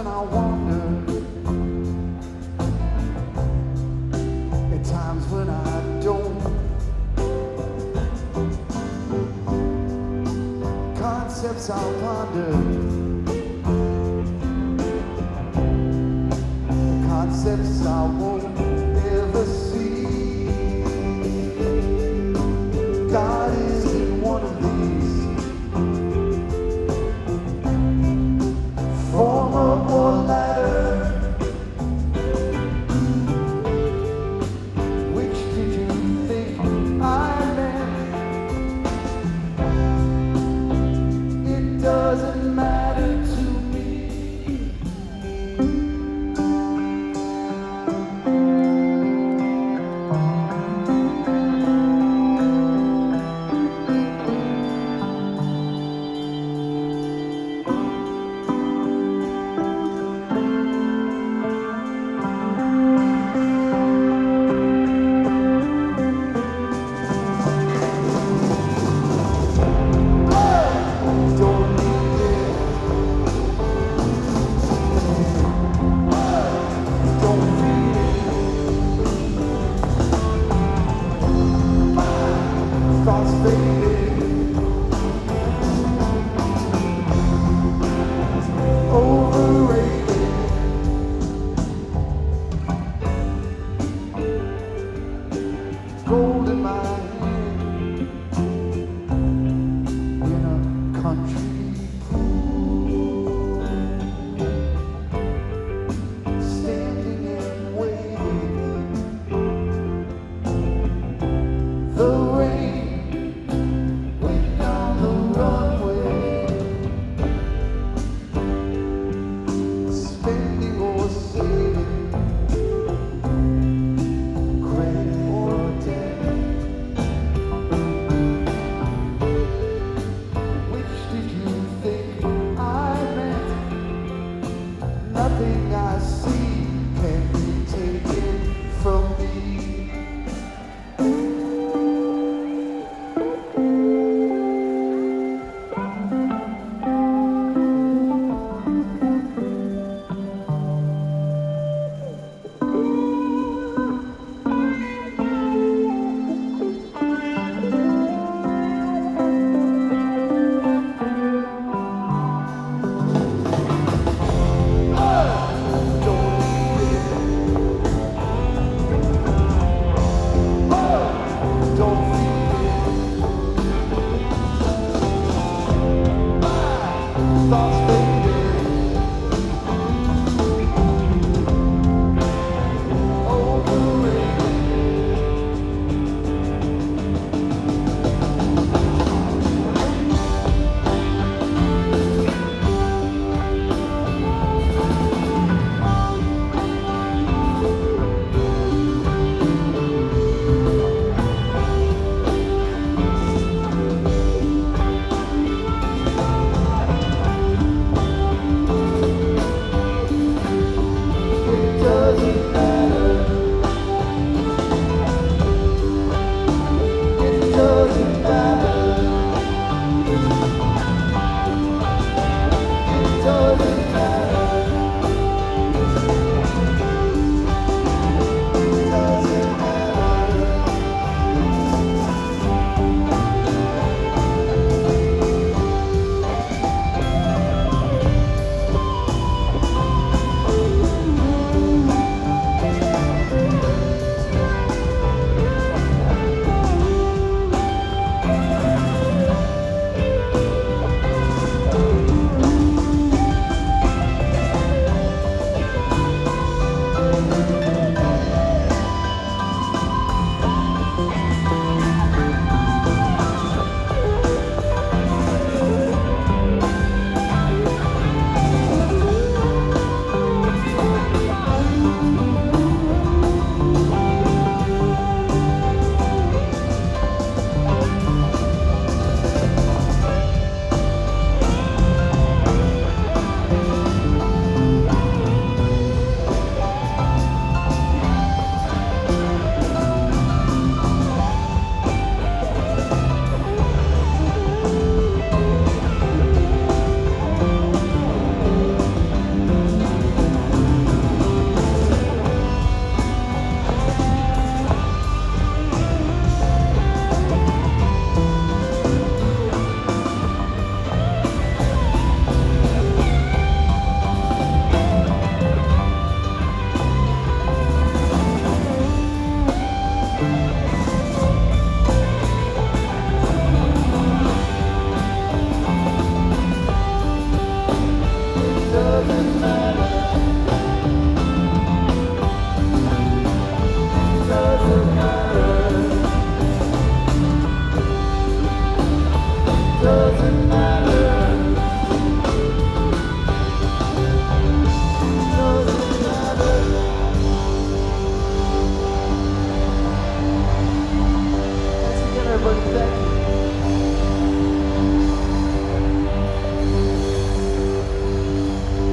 when I wander, at times when I don't. Concepts I'll ponder, concepts I won't ever see. God isn't one of these. Former or latter, which did you think I meant? It doesn't matter to me. Thoughts fading, overrated. Gold in my hand in a country pool, standing and waiting. The rain went down the runway, spending or saving, credit or debt. Which did you think I meant? Nothing I see can be taken from me. Thoughts fading, overrated. It doesn't matter.